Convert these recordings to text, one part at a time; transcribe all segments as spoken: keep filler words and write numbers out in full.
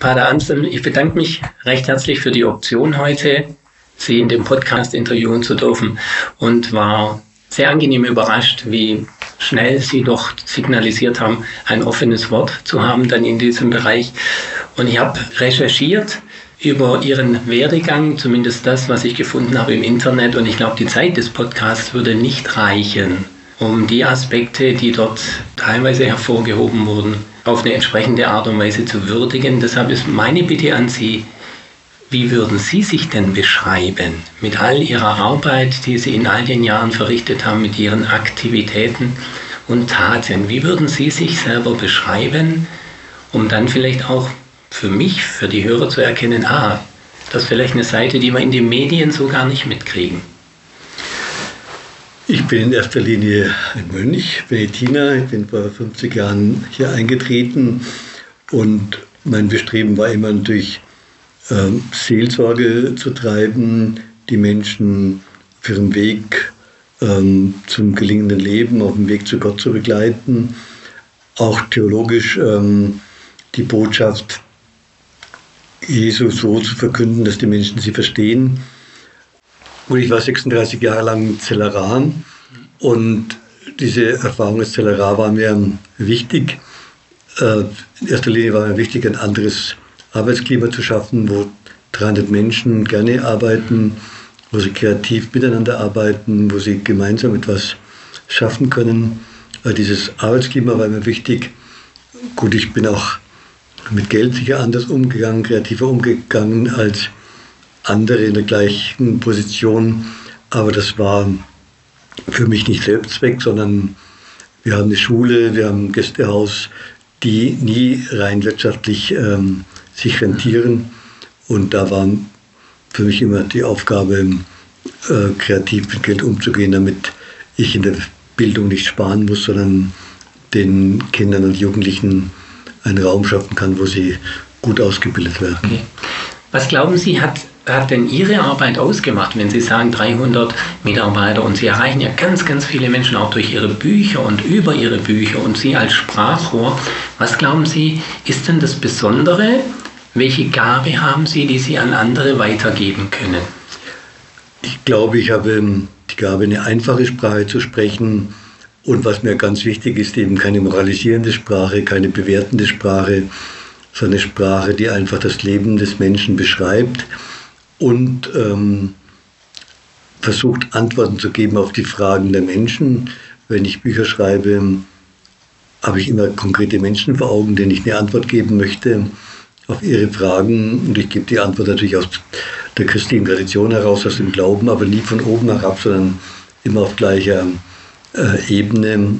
Pater Anselm, ich bedanke mich recht herzlich für die Option heute, Sie in dem Podcast interviewen zu dürfen und war sehr angenehm überrascht, wie schnell Sie doch signalisiert haben, ein offenes Wort zu haben dann in diesem Bereich. Und ich habe recherchiert über Ihren Werdegang, zumindest das, was ich gefunden habe im Internet. Und ich glaube, die Zeit des Podcasts würde nicht reichen, um die Aspekte, die dort teilweise hervorgehoben wurden, auf eine entsprechende Art und Weise zu würdigen. Deshalb ist meine Bitte an Sie, wie würden Sie sich denn beschreiben mit all Ihrer Arbeit, die Sie in all den Jahren verrichtet haben, mit Ihren Aktivitäten und Taten? Wie würden Sie sich selber beschreiben, um dann vielleicht auch für mich, für die Hörer zu erkennen, ah, das ist vielleicht eine Seite, die wir in den Medien so gar nicht mitkriegen? Ich bin in erster Linie ein Mönch, Benediktiner. Ich bin vor fünfzig Jahren hier eingetreten und mein Bestreben war immer natürlich, ähm, Seelsorge zu treiben, die Menschen auf ihrem Weg ähm, zum gelingenden Leben, auf dem Weg zu Gott zu begleiten, auch theologisch ähm, die Botschaft Jesu so zu verkünden, dass die Menschen sie verstehen. Und ich war sechsunddreißig Jahre lang in Zellerah und diese Erfahrung als Zellerah war mir wichtig. In erster Linie war mir wichtig, ein anderes Arbeitsklima zu schaffen, wo dreihundert Menschen gerne arbeiten, wo sie kreativ miteinander arbeiten, wo sie gemeinsam etwas schaffen können. Dieses Arbeitsklima war mir wichtig. Gut, ich bin auch mit Geld sicher anders umgegangen, kreativer umgegangen als andere in der gleichen Position, aber das war für mich nicht Selbstzweck, sondern wir haben eine Schule, wir haben ein Gästehaus, die nie rein wirtschaftlich ähm, sich rentieren und da war für mich immer die Aufgabe, äh, kreativ mit Geld umzugehen, damit ich in der Bildung nicht sparen muss, sondern den Kindern und Jugendlichen einen Raum schaffen kann, wo sie gut ausgebildet werden. Okay. Was glauben Sie, hat, hat denn Ihre Arbeit ausgemacht, wenn Sie sagen dreihundert Mitarbeiter und Sie erreichen ja ganz, ganz viele Menschen auch durch Ihre Bücher und über Ihre Bücher und Sie als Sprachrohr. Was glauben Sie, ist denn das Besondere? Welche Gabe haben Sie, die Sie an andere weitergeben können? Ich glaube, ich habe die Gabe, eine einfache Sprache zu sprechen. Und was mir ganz wichtig ist, eben keine moralisierende Sprache, keine bewertende Sprache, sondern eine Sprache, die einfach das Leben des Menschen beschreibt und ähm, versucht, Antworten zu geben auf die Fragen der Menschen. Wenn ich Bücher schreibe, habe ich immer konkrete Menschen vor Augen, denen ich eine Antwort geben möchte auf ihre Fragen. Und ich gebe die Antwort natürlich aus der christlichen Tradition heraus, aus dem Glauben, aber nie von oben herab, sondern immer auf gleicher Äh, Ebene.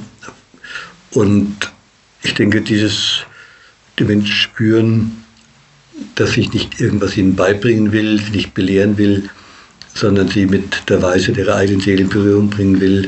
Und ich denke, dieses, die Menschen spüren, dass ich nicht irgendwas ihnen beibringen will, nicht belehren will, sondern sie mit der Weisheit ihrer eigenen Seele in Berührung bringen will.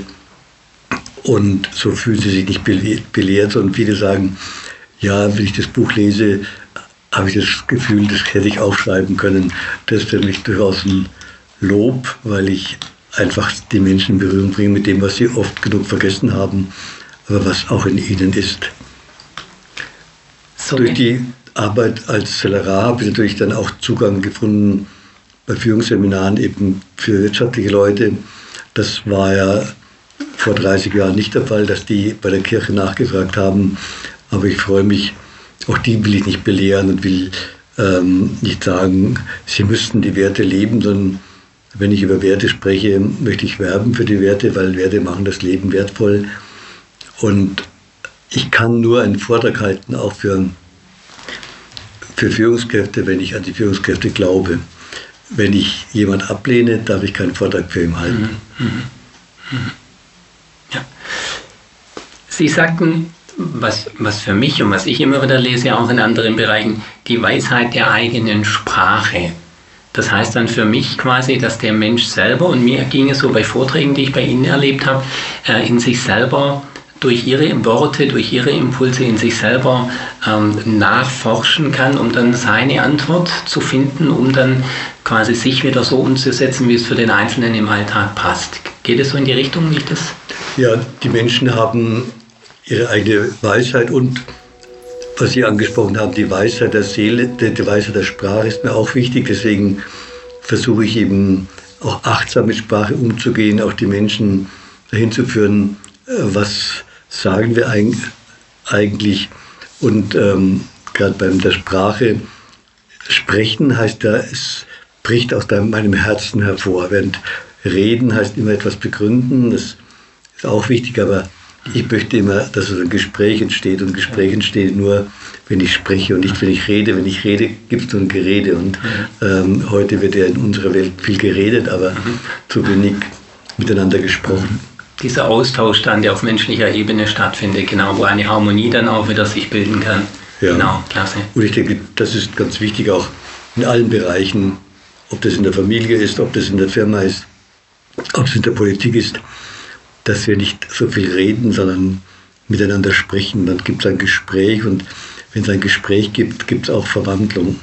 Und so fühlen sie sich nicht belehrt, sondern viele sagen, ja, wenn ich das Buch lese, habe ich das Gefühl, das hätte ich aufschreiben können. Das ist für mich durchaus ein Lob, weil ich einfach die Menschen in Berührung bringen mit dem, was sie oft genug vergessen haben, aber was auch in ihnen ist. So Durch die Arbeit als Zellerah habe ich natürlich dann auch Zugang gefunden bei Führungsseminaren eben für wirtschaftliche Leute. Das war ja vor dreißig Jahren nicht der Fall, dass die bei der Kirche nachgefragt haben, aber ich freue mich, auch die will ich nicht belehren und will ähm, nicht sagen, sie müssten die Werte leben, sondern wenn ich über Werte spreche, möchte ich werben für die Werte, weil Werte machen das Leben wertvoll. Und ich kann nur einen Vortrag halten, auch für, für Führungskräfte, wenn ich an die Führungskräfte glaube. Wenn ich jemanden ablehne, darf ich keinen Vortrag für ihn halten. Mhm. Mhm. Ja. Sie sagten, was, was für mich und was ich immer wieder lese, auch in anderen Bereichen, die Weisheit der eigenen Sprache. Das heißt dann für mich quasi, dass der Mensch selber, und mir ging es so bei Vorträgen, die ich bei Ihnen erlebt habe, in sich selber durch Ihre Worte, durch Ihre Impulse in sich selber ähm, nachforschen kann, um dann seine Antwort zu finden, um dann quasi sich wieder so umzusetzen, wie es für den Einzelnen im Alltag passt. Geht es so in die Richtung, wie ich das? Ja, die Menschen haben ihre eigene Weisheit und was Sie angesprochen haben, die Weisheit der Seele, die Weisheit der Sprache ist mir auch wichtig. Deswegen versuche ich eben auch achtsam mit Sprache umzugehen, auch die Menschen dahin zu führen, was sagen wir eigentlich. Und ähm, gerade bei der Sprache, sprechen heißt ja, es bricht aus meinem Herzen hervor. Während reden heißt immer etwas begründen, das ist auch wichtig, aber ich möchte immer, dass ein Gespräch entsteht, und Gespräch entsteht nur, wenn ich spreche und nicht, wenn ich rede. Wenn ich rede, gibt es nur ein Gerede, und ähm, heute wird ja in unserer Welt viel geredet, aber mhm. zu wenig miteinander gesprochen. Dieser Austausch dann, der auf menschlicher Ebene stattfindet, genau, wo eine Harmonie dann auch wieder sich bilden kann. Ja. Genau, klasse. Und ich denke, das ist ganz wichtig auch in allen Bereichen, ob das in der Familie ist, ob das in der Firma ist, ob es in der Politik ist, dass wir nicht so viel reden, sondern miteinander sprechen. Dann gibt es ein Gespräch, und wenn es ein Gespräch gibt, gibt es auch Verwandlung.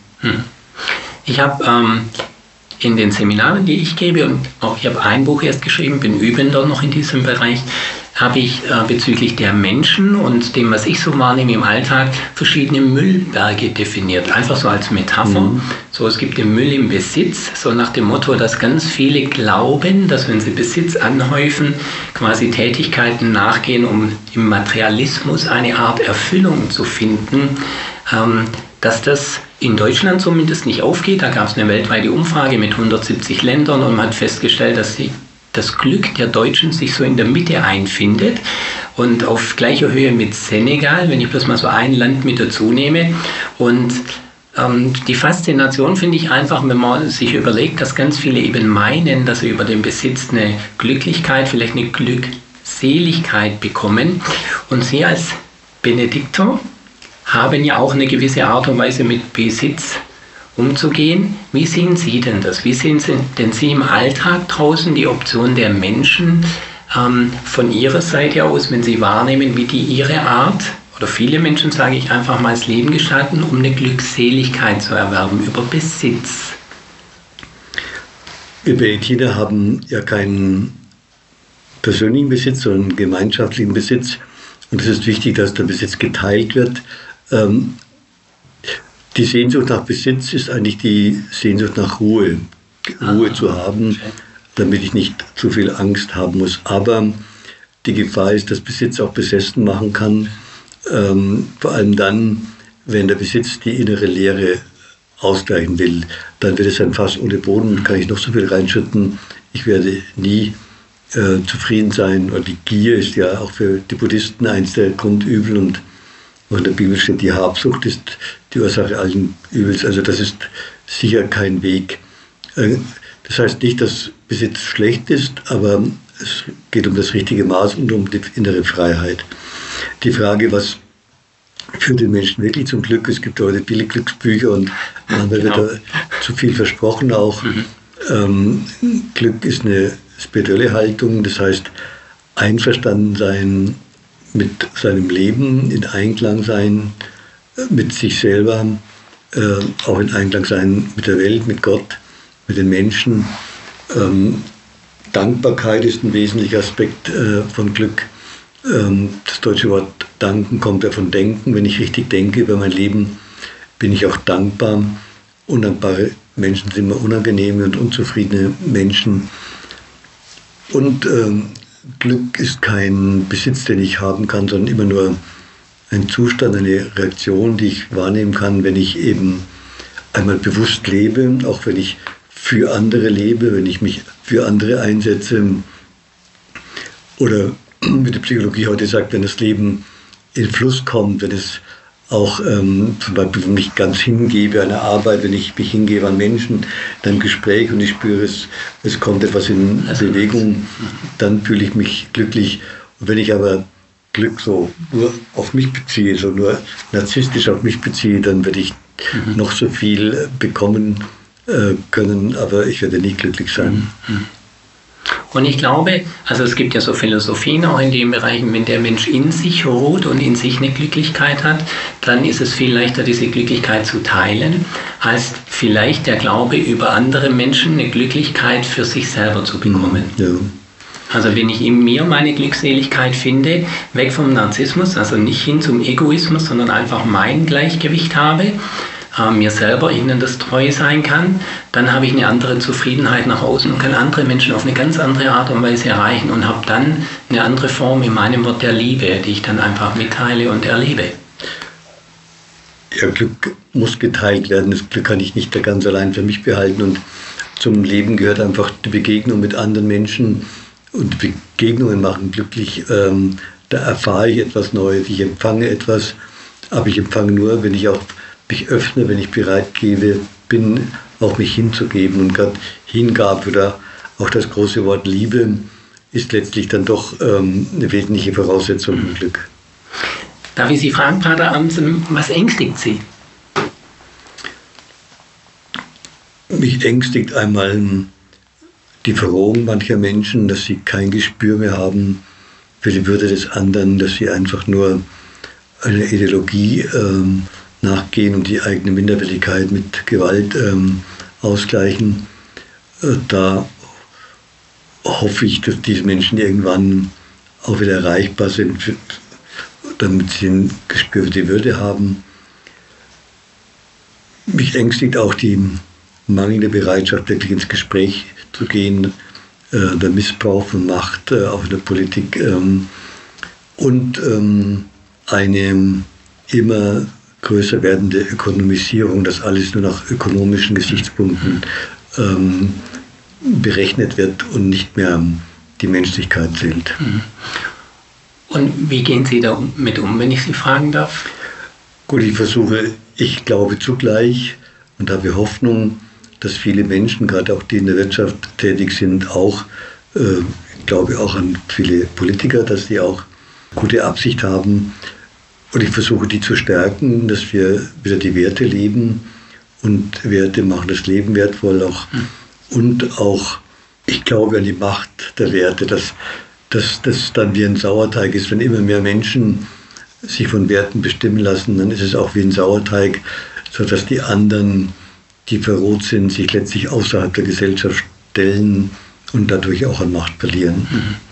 Ich habe ähm, in den Seminaren, die ich gebe, und auch ich habe ein Buch erst geschrieben, bin Übender noch in diesem Bereich, habe ich äh, bezüglich der Menschen und dem, was ich so wahrnehme im Alltag, verschiedene Müllberge definiert. Einfach so als Metapher. Mhm. So, es gibt den Müll im Besitz, so nach dem Motto, dass ganz viele glauben, dass wenn sie Besitz anhäufen, quasi Tätigkeiten nachgehen, um im Materialismus eine Art Erfüllung zu finden, ähm, dass das in Deutschland zumindest nicht aufgeht. Da gab es eine weltweite Umfrage mit hundertsiebzig Ländern, und man hat festgestellt, dass die das Glück der Deutschen sich so in der Mitte einfindet und auf gleicher Höhe mit Senegal, wenn ich bloß mal so ein Land mit dazu nehme. Und ähm, die Faszination finde ich einfach, wenn man sich überlegt, dass ganz viele eben meinen, dass sie über den Besitz eine Glücklichkeit, vielleicht eine Glückseligkeit bekommen. Und Sie als Benedikter haben ja auch eine gewisse Art und Weise mit Besitz umzugehen. Wie sehen Sie denn das? Wie sehen Sie denn Sie im Alltag draußen die Option der Menschen ähm, von Ihrer Seite aus, wenn Sie wahrnehmen, wie die ihre Art, oder viele Menschen, sage ich einfach mal, das Leben gestalten, um eine Glückseligkeit zu erwerben über Besitz? Wir Benediktiner haben ja keinen persönlichen Besitz, sondern einen gemeinschaftlichen Besitz. Und es ist wichtig, dass der Besitz geteilt wird. Ähm, Die Sehnsucht nach Besitz ist eigentlich die Sehnsucht nach Ruhe. Ruhe ah, zu haben, damit ich nicht zu viel Angst haben muss. Aber die Gefahr ist, dass Besitz auch besessen machen kann. Ähm, vor allem dann, wenn der Besitz die innere Leere ausgleichen will. Dann wird es ein Fass ohne Boden, kann ich noch so viel reinschütten. Ich werde nie äh, zufrieden sein. Und die Gier ist ja auch für die Buddhisten eins der Grundübel. Und in der Bibel steht, die Habsucht ist die Ursache allen Übels. Also das ist sicher kein Weg. Das heißt nicht, dass Besitz schlecht ist, aber es geht um das richtige Maß und um die innere Freiheit. Die Frage, was führt den Menschen wirklich zum Glück? Es gibt heute viele Glücksbücher, und manchmal genau. wird da zu viel versprochen auch. Mhm. Ähm, Glück ist eine spirituelle Haltung, das heißt einverstanden sein mit seinem Leben, in Einklang sein mit sich selber, äh, auch in Einklang sein mit der Welt, mit Gott, mit den Menschen. Ähm, Dankbarkeit ist ein wesentlicher Aspekt äh, von Glück. Ähm, das deutsche Wort danken kommt ja von denken. Wenn ich richtig denke über mein Leben, bin ich auch dankbar. Undankbare Menschen sind immer unangenehme und unzufriedene Menschen. Und ähm, Glück ist kein Besitz, den ich haben kann, sondern immer nur ein Zustand, eine Reaktion, die ich wahrnehmen kann, wenn ich eben einmal bewusst lebe, auch wenn ich für andere lebe, wenn ich mich für andere einsetze. Oder wie die Psychologie heute sagt, wenn das Leben in Fluss kommt, wenn es auch ähm, zum Beispiel mich ganz hingebe an der Arbeit, wenn ich mich hingebe an Menschen, dann im Gespräch und ich spüre, es, es kommt etwas in Bewegung, dann fühle ich mich glücklich. Und wenn ich aber Glück so nur auf mich beziehe, so nur narzisstisch auf mich beziehe, dann werde ich mhm. noch so viel bekommen äh, können, aber ich werde nie glücklich sein. Mhm. Und ich glaube, also es gibt ja so Philosophien auch in den Bereichen, wenn der Mensch in sich ruht und in sich eine Glücklichkeit hat, dann ist es viel leichter, diese Glücklichkeit zu teilen, als vielleicht der Glaube über andere Menschen eine Glücklichkeit für sich selber zu bekommen. Ja. Also wenn ich in mir meine Glückseligkeit finde, weg vom Narzissmus, also nicht hin zum Egoismus, sondern einfach mein Gleichgewicht habe, äh, mir selber innen das treu sein kann, dann habe ich eine andere Zufriedenheit nach außen und kann andere Menschen auf eine ganz andere Art und Weise erreichen und habe dann eine andere Form in meinem Wort der Liebe, die ich dann einfach mitteile und erlebe. Ja, Glück muss geteilt werden. Das Glück kann ich nicht ganz allein für mich behalten. Und zum Leben gehört einfach die Begegnung mit anderen Menschen. Und Begegnungen machen glücklich. Ähm, da erfahre ich etwas Neues. Ich empfange etwas. Aber ich empfange nur, wenn ich auch mich öffne, wenn ich bereit gebe, bin, auch mich hinzugeben. Und gerade Hingabe oder auch das große Wort Liebe ist letztlich dann doch ähm, eine wesentliche Voraussetzung für Glück. Darf ich Sie fragen, Pater Amsen, was ängstigt Sie? Mich ängstigt einmal die Verrohung mancher Menschen, dass sie kein Gespür mehr haben für die Würde des anderen, dass sie einfach nur einer Ideologie ähm, nachgehen und die eigene Minderwertigkeit mit Gewalt ähm, ausgleichen. Äh, da hoffe ich, dass diese Menschen irgendwann auch wieder erreichbar sind, für, damit sie ein Gespür für die Würde haben. Mich ängstigt auch die mangelnde Bereitschaft, wirklich ins Gespräch zu gehen, äh, der Missbrauch von Macht, äh, auch in der Politik ähm, und ähm, eine immer größer werdende Ökonomisierung, dass alles nur nach ökonomischen Gesichtspunkten ähm, berechnet wird und nicht mehr die Menschlichkeit zählt. Und wie gehen Sie damit um, wenn ich Sie fragen darf? Gut, ich versuche, ich glaube zugleich und habe Hoffnung, dass viele Menschen, gerade auch die in der Wirtschaft tätig sind, auch, äh, ich glaube auch an viele Politiker, dass die auch gute Absicht haben. Und ich versuche, die zu stärken, dass wir wieder die Werte leben. Und Werte machen das Leben wertvoll auch. Mhm. Und auch, ich glaube an die Macht der Werte, dass dass das dann wie ein Sauerteig ist. Wenn immer mehr Menschen sich von Werten bestimmen lassen, dann ist es auch wie ein Sauerteig, sodass die anderen, die verroht sind, sich letztlich außerhalb der Gesellschaft stellen und dadurch auch an Macht verlieren.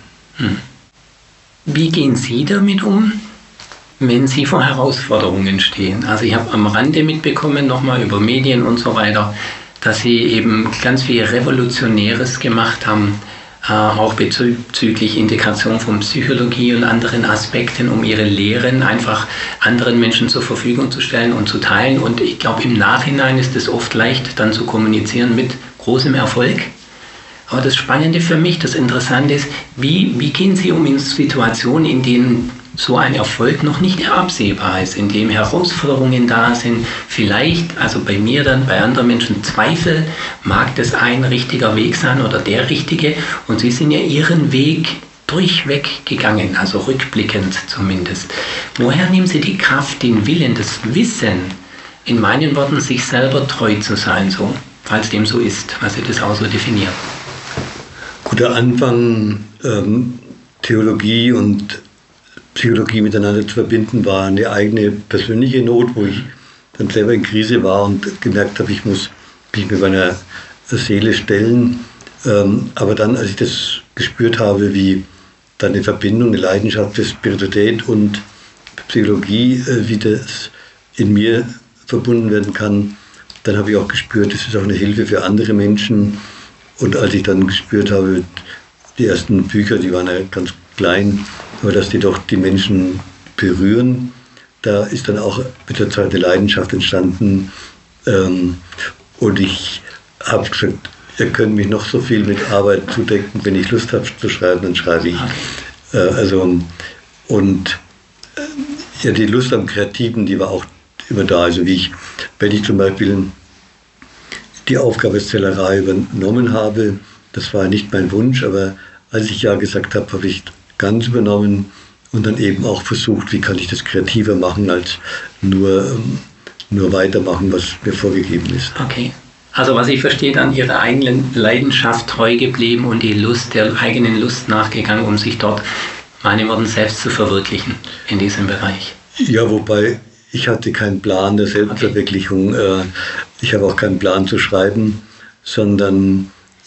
Wie gehen Sie damit um, wenn Sie vor Herausforderungen stehen? Also ich habe am Rande mitbekommen, nochmal über Medien und so weiter, dass Sie eben ganz viel Revolutionäres gemacht haben, Äh, auch bezüglich Integration von Psychologie und anderen Aspekten, um ihre Lehren einfach anderen Menschen zur Verfügung zu stellen und zu teilen. Und ich glaube, im Nachhinein ist es oft leicht, dann zu kommunizieren mit großem Erfolg. Aber das Spannende für mich, das Interessante ist, wie, wie gehen Sie um in Situationen, in denen so ein Erfolg noch nicht absehbar ist, in dem Herausforderungen da sind, vielleicht, also bei mir dann, bei anderen Menschen Zweifel, mag das ein richtiger Weg sein oder der richtige, und Sie sind ja Ihren Weg durchweg gegangen, also rückblickend zumindest. Woher nehmen Sie die Kraft, den Willen, das Wissen, in meinen Worten, sich selber treu zu sein, so, falls dem so ist, was Sie das auch so definieren? Guter Anfang, ähm, Theologie und Psychologie miteinander zu verbinden, war eine eigene persönliche Not, wo ich dann selber in Krise war und gemerkt habe, ich muss mich mit meiner Seele stellen. Ähm, aber dann, als ich das gespürt habe, wie dann eine Verbindung, eine Leidenschaft für Spiritualität und Psychologie, äh, wie das in mir verbunden werden kann, dann habe ich auch gespürt, das ist auch eine Hilfe für andere Menschen. Und als ich dann gespürt habe, die ersten Bücher, die waren ja ganz klein, aber dass die doch die Menschen berühren, da ist dann auch mit der Zeit eine Leidenschaft entstanden. Ähm, und ich habe gesagt, ihr könnt mich noch so viel mit Arbeit zudecken, wenn ich Lust habe zu schreiben, dann schreibe ich. Äh, also, und äh, ja, die Lust am Kreativen, die war auch immer da. Also wie ich, wenn ich zum Beispiel die Aufgabe als Zellerei übernommen habe, das war nicht mein Wunsch, aber als ich ja gesagt habe, habe ich ganz übernommen und dann eben auch versucht, wie kann ich das kreativer machen, als nur, nur weitermachen, was mir vorgegeben ist. Okay. Also was ich verstehe, dann Ihrer eigenen Leidenschaft treu geblieben und die Lust, der eigenen Lust nachgegangen, um sich dort, meine Worten, selbst zu verwirklichen in diesem Bereich. Ja, wobei ich hatte keinen Plan der Selbstverwirklichung. Okay. Ich habe auch keinen Plan zu schreiben, sondern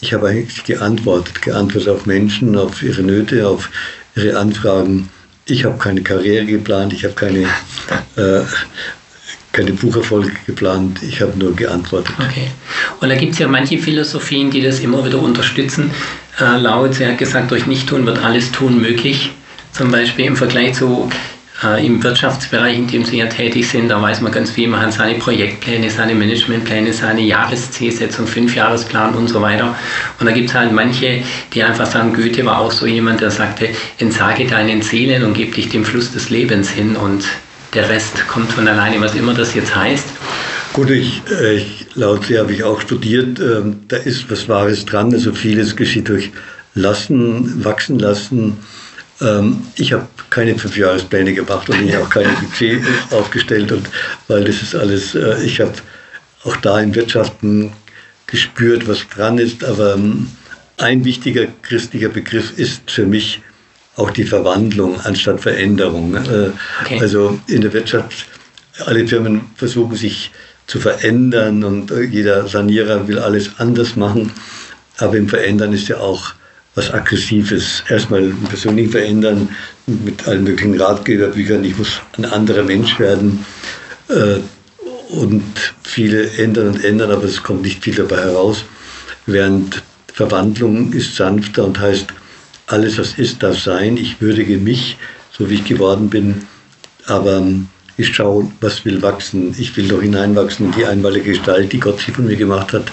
ich habe eigentlich geantwortet, geantwortet auf Menschen, auf ihre Nöte, auf ihre Anfragen. Ich habe keine Karriere geplant, ich habe keine, äh, keine Bucherfolge geplant, ich habe nur geantwortet. Okay. Und da gibt es ja manche Philosophien, die das immer wieder unterstützen. Äh, Lao Tse hat gesagt, durch Nichttun wird alles Tun möglich. Zum Beispiel im Vergleich zu äh, im Wirtschaftsbereich, in dem Sie ja tätig sind, da weiß man ganz viel, man hat seine Projektpläne, seine Managementpläne, seine Jahreszielsetzung, Fünfjahresplan und so weiter. Und da gibt es halt manche, die einfach sagen, Goethe war auch so jemand, der sagte, entsage deinen Zielen und gib dich dem Fluss des Lebens hin und der Rest kommt von alleine, was immer das jetzt heißt. Gut, ich, ich Lao Tse habe ich auch studiert, ähm, da ist was Wahres dran, also vieles geschieht durch Lassen, Wachsen lassen. Ähm, ich habe keine Fünfjahrespläne gemacht und ich habe auch keine Budget aufgestellt, und weil das ist alles, äh, ich habe auch da in Wirtschaften gespürt, was dran ist, aber ähm, ein wichtiger christlicher Begriff ist für mich auch die Verwandlung anstatt Veränderung. Äh, okay. Also in der Wirtschaft, alle Firmen versuchen sich zu verändern und jeder Sanierer will alles anders machen, aber im Verändern ist ja auch was Aggressives. Erstmal im persönlichen Verändern mit allen möglichen Ratgeberbüchern, ich muss ein anderer Mensch werden, äh, und viele ändern und ändern, aber es kommt nicht viel dabei heraus, während Verwandlung ist sanfter und heißt, alles was ist, darf sein, ich würdige mich, so wie ich geworden bin, aber ich schaue, was will wachsen. Ich will doch hineinwachsen in die einmalige Gestalt, die Gott sich von mir gemacht hat.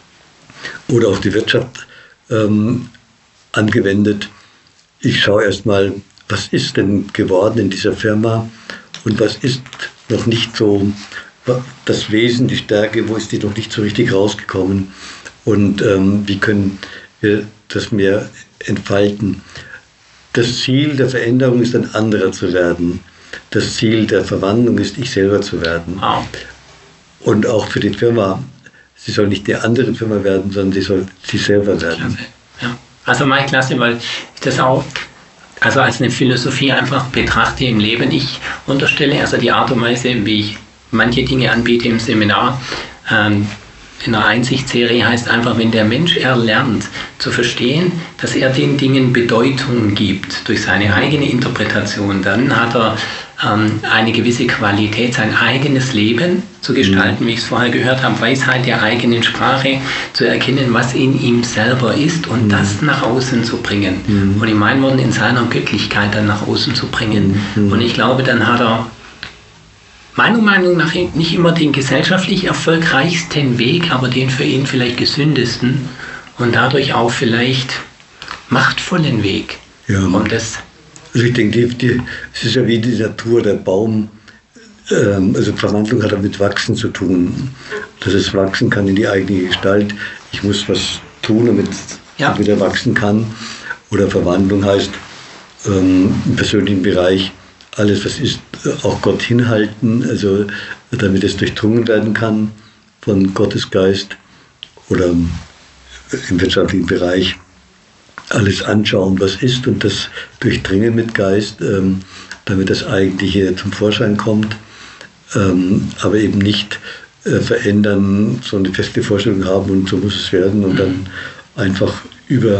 Oder auf die Wirtschaft ähm, angewendet. Ich schaue erstmal, was ist denn geworden in dieser Firma und was ist noch nicht so das Wesen, die Stärke, wo ist die noch nicht so richtig rausgekommen und ähm, wie können wir das mehr entfalten. Das Ziel der Veränderung ist, ein anderer zu werden. Das Ziel der Verwandlung ist, ich selber zu werden. Wow. Und auch für die Firma, sie soll nicht eine andere Firma werden, sondern sie soll sie selber werden. Klasse. Ja. Also meine Klasse, weil ich das auch also als eine Philosophie einfach betrachte im Leben. Ich unterstelle also die Art und Weise, wie ich manche Dinge anbiete im Seminar, ähm, in der Einsichtsserie heißt einfach, wenn der Mensch erlernt zu verstehen, dass er den Dingen Bedeutung gibt durch seine eigene Interpretation, dann hat er ähm, eine gewisse Qualität, sein eigenes Leben zu gestalten, wie ich es vorher gehört habe, Weisheit der eigenen Sprache, zu erkennen, was in ihm selber ist und mhm. das nach außen zu bringen. Mhm. Und in meinen Worten, in seiner Göttlichkeit dann nach außen zu bringen. Mhm. Und ich glaube, dann hat er meiner Meinung nach nicht immer den gesellschaftlich erfolgreichsten Weg, aber den für ihn vielleicht gesündesten und dadurch auch vielleicht machtvollen Weg. Ja. Um das also ich denke, die, die, es ist ja wie die Natur, der Baum, ähm, also Verwandlung hat mit Wachsen zu tun, dass es wachsen kann in die eigene Gestalt. Ich muss was tun, damit es ja. wieder wachsen kann. Oder Verwandlung heißt ähm, im persönlichen Bereich, alles, was ist, auch Gott hinhalten, also damit es durchdrungen werden kann von Gottes Geist, oder im wirtschaftlichen Bereich alles anschauen, was ist, und das durchdringen mit Geist, ähm, damit das Eigentliche zum Vorschein kommt, ähm, aber eben nicht äh, verändern, so eine feste Vorstellung haben und so muss es werden und dann einfach über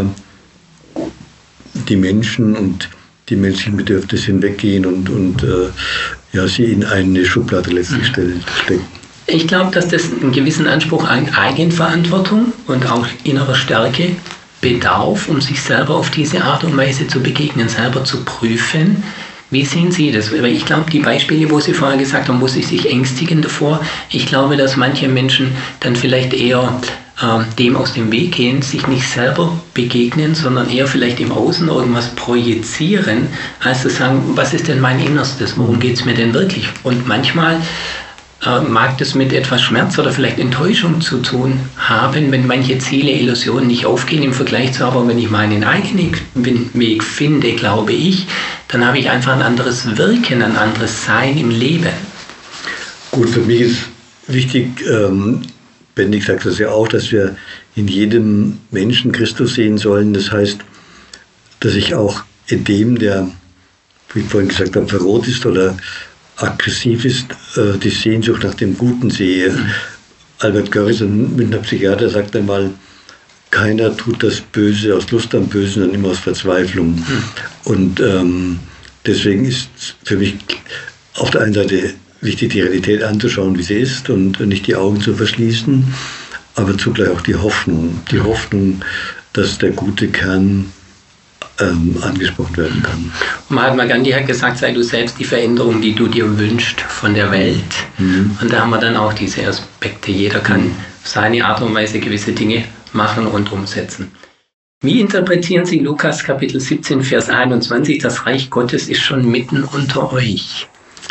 die Menschen und die menschlichen Bedürfnisse hinweggehen und, und äh, ja, sie in eine Schublade letztlich stecken. Ich glaube, dass das einen gewissen Anspruch an Eigenverantwortung und auch innerer Stärke bedarf, um sich selber auf diese Art und Weise zu begegnen, selber zu prüfen. Wie sehen Sie das? Weil ich glaube, die Beispiele, wo Sie vorher gesagt haben, wo Sie sich ängstigen davor, ich glaube, dass manche Menschen dann vielleicht eher dem aus dem Weg gehen, sich nicht selber begegnen, sondern eher vielleicht im Außen irgendwas projizieren, als zu sagen, was ist denn mein Innerstes, worum geht es mir denn wirklich? Und manchmal äh, mag das mit etwas Schmerz oder vielleicht Enttäuschung zu tun haben, wenn manche Ziele, Illusionen nicht aufgehen im Vergleich zu, aber wenn ich meinen eigenen Weg finde, glaube ich, dann habe ich einfach ein anderes Wirken, ein anderes Sein im Leben. Gut, für mich ist wichtig, ähm Bendig sagt das ja auch, dass wir in jedem Menschen Christus sehen sollen. Das heißt, dass ich auch in dem, der, wie ich vorhin gesagt habe, verroht ist oder aggressiv ist, die Sehnsucht nach dem Guten sehe. Mhm. Albert Görres, ein Münchner Psychiater, sagt einmal, keiner tut das Böse aus Lust am Bösen, sondern immer aus Verzweiflung. Mhm. Und ähm, deswegen ist für mich auf der einen Seite wichtig, die Realität anzuschauen, wie sie ist und nicht die Augen zu verschließen, aber zugleich auch die Hoffnung, die Hoffnung, dass der gute Kern ähm, angesprochen werden kann. Mahatma Gandhi hat gesagt, sei du selbst die Veränderung, die du dir wünschst von der Welt. Mhm. Und da haben wir dann auch diese Aspekte. Jeder kann mhm. auf seine Art und Weise gewisse Dinge machen und umsetzen. Wie interpretieren Sie Lukas Kapitel siebzehn, Vers einundzwanzig? Das Reich Gottes ist schon mitten unter euch.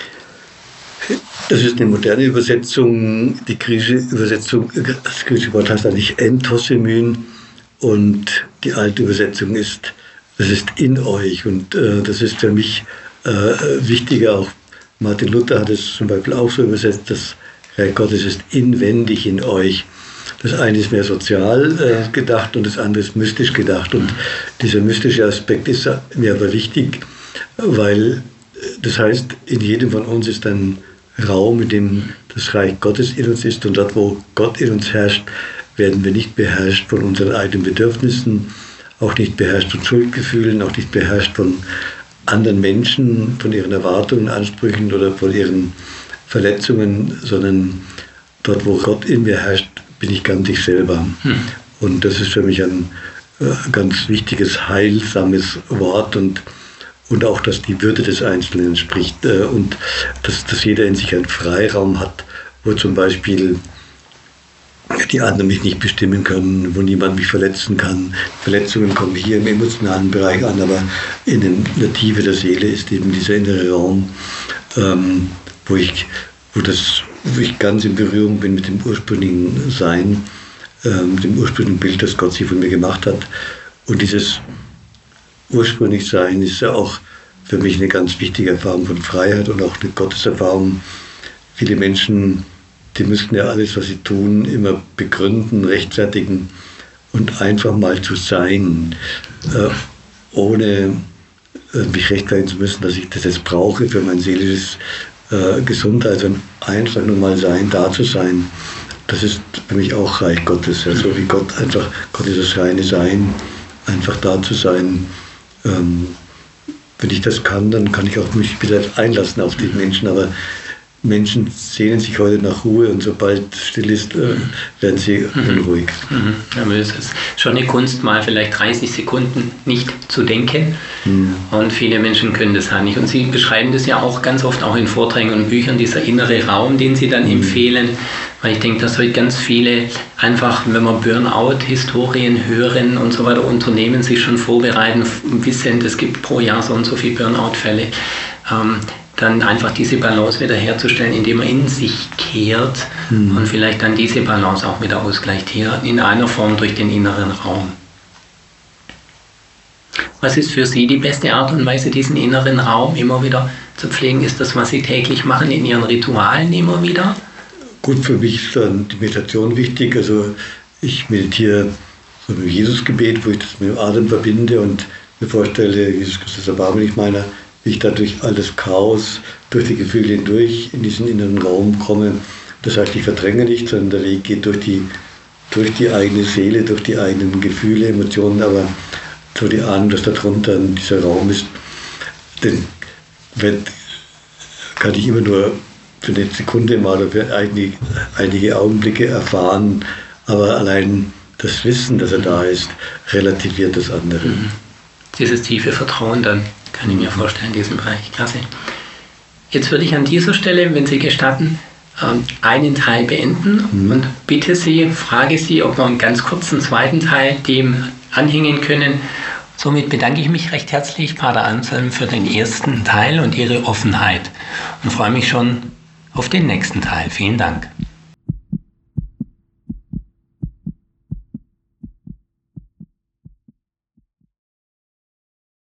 Das ist eine moderne Übersetzung. Die griechische Übersetzung, das griechische Wort heißt eigentlich Entosymyn und die alte Übersetzung ist, das ist in euch. Und äh, das ist für mich äh, wichtiger. Auch Martin Luther hat es zum Beispiel auch so übersetzt, das Reich Gottes ist inwendig in euch. Das eine ist mehr sozial äh, gedacht und das andere ist mystisch gedacht. Und dieser mystische Aspekt ist mir aber wichtig, weil das heißt, in jedem von uns ist ein Raum, in dem das Reich Gottes in uns ist. Und dort, wo Gott in uns herrscht, werden wir nicht beherrscht von unseren eigenen Bedürfnissen, auch nicht beherrscht von Schuldgefühlen, auch nicht beherrscht von anderen Menschen, von ihren Erwartungen, Ansprüchen oder von ihren Verletzungen, sondern dort, wo Gott in mir herrscht, bin ich ganz ich selber. Hm. Und das ist für mich ein äh, ganz wichtiges, heilsames Wort und, und auch, dass die Würde des Einzelnen spricht äh, und dass, dass jeder in sich einen Freiraum hat, wo zum Beispiel die anderen mich nicht bestimmen können, wo niemand mich verletzen kann. Verletzungen kommen hier im emotionalen Bereich an, aber in, den, in der Tiefe der Seele ist eben dieser innere Raum, ähm, wo ich Wo, das, wo ich ganz in Berührung bin mit dem ursprünglichen Sein, äh, mit dem ursprünglichen Bild, das Gott sich von mir gemacht hat. Und dieses ursprünglich Sein ist ja auch für mich eine ganz wichtige Erfahrung von Freiheit und auch eine Gotteserfahrung. Viele Menschen, die müssten ja alles, was sie tun, immer begründen, rechtfertigen und einfach mal zu sein, äh, ohne äh, mich rechtfertigen zu müssen, dass ich das jetzt brauche für mein seelisches Äh, Gesundheit und einfach nur mal sein, da zu sein, das ist für mich auch Reich Gottes. Ja, so wie Gott einfach, Gott ist das reine Sein, einfach da zu sein. Ähm, wenn ich das kann, dann kann ich auch mich wieder einlassen auf die Menschen, aber Menschen sehnen sich heute nach Ruhe und sobald es still ist, äh, werden sie unruhig. Mhm. Ja, es ist schon eine Kunst, mal vielleicht dreißig Sekunden nicht zu denken. Mhm. Und viele Menschen können das halt nicht. Und Sie beschreiben das ja auch ganz oft auch in Vorträgen und Büchern, dieser innere Raum, den Sie dann mhm. empfehlen. Weil ich denke, dass heute ganz viele einfach, wenn wir Burnout-Historien hören und so weiter, Unternehmen sich schon vorbereiten, wissen, es gibt pro Jahr so und so viele Burnout-Fälle. Ähm, dann einfach diese Balance wieder herzustellen, indem man in sich kehrt mhm. und vielleicht dann diese Balance auch wieder ausgleicht hier in einer Form durch den inneren Raum. Was ist für Sie die beste Art und Weise, diesen inneren Raum immer wieder zu pflegen? Ist das, was Sie täglich machen in Ihren Ritualen immer wieder? Gut, für mich ist dann die Meditation wichtig. Also ich meditiere so mit dem Jesusgebet, wo ich das mit dem Atem verbinde und mir vorstelle, Jesus Christus, erbarme dich meiner, wie ich da durch all das Chaos, durch die Gefühle hindurch in diesen inneren Raum komme. Das heißt, ich verdränge nicht, sondern der Weg geht durch die, durch die eigene Seele, durch die eigenen Gefühle, Emotionen, aber so die Ahnung, dass da drunter dieser Raum ist, den kann ich immer nur für eine Sekunde mal oder für einige, einige Augenblicke erfahren, aber allein das Wissen, dass er da ist, relativiert das andere. Mhm. Dieses tiefe Vertrauen dann, kann ich mir vorstellen, in diesem Bereich. Klasse. Jetzt würde ich an dieser Stelle, wenn Sie gestatten, einen Teil beenden mhm. und bitte Sie, frage Sie, ob wir einen ganz kurzen zweiten Teil dem anhängen können. Somit bedanke ich mich recht herzlich, Pater Anselm, für den ersten Teil und Ihre Offenheit und freue mich schon auf den nächsten Teil. Vielen Dank.